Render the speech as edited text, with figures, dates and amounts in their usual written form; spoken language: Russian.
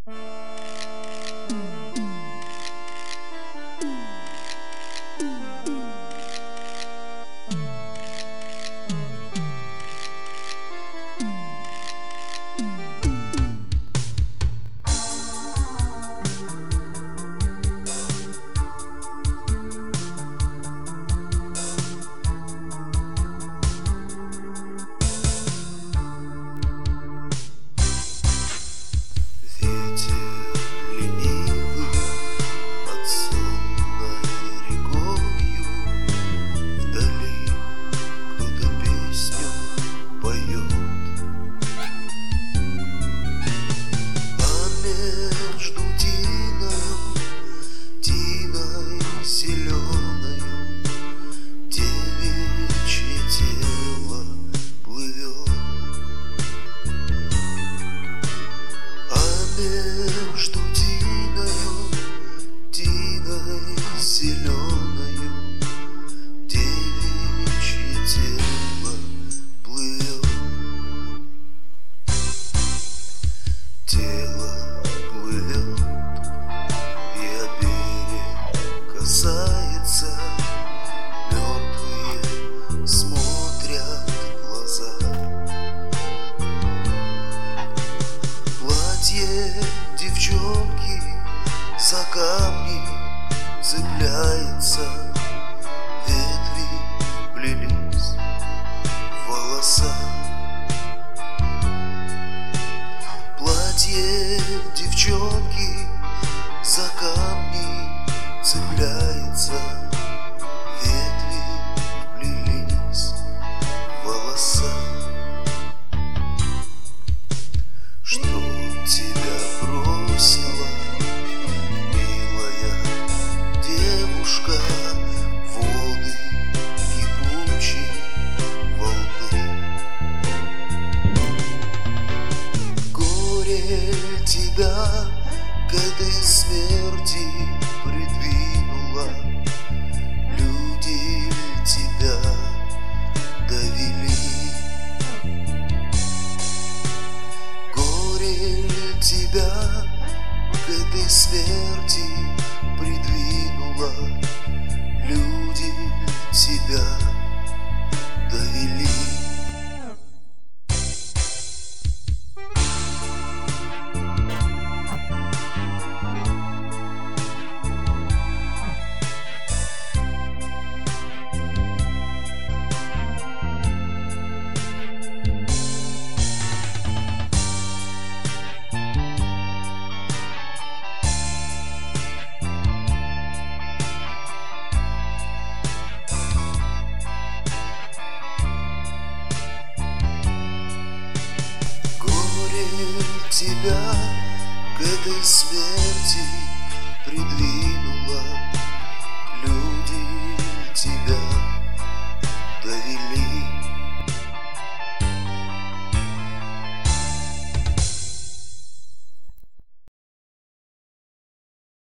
Зеленою девичье тело плывет. Тело плывет, и о берег касается. Мертвые смотрят в глаза. Платье девчонки за камни цепляется, ветви плелись в волоса. Платье девчонки за камни цепляется, ветви плелись в волоса. Что тебя бросила, воды кипучей волны? Горе тебя к этой смерти придвинуло. Люди тебя довели. Горе тебя к этой смерти придвинуло. Люди тебя довели. Тебя к этой смерти придвинула.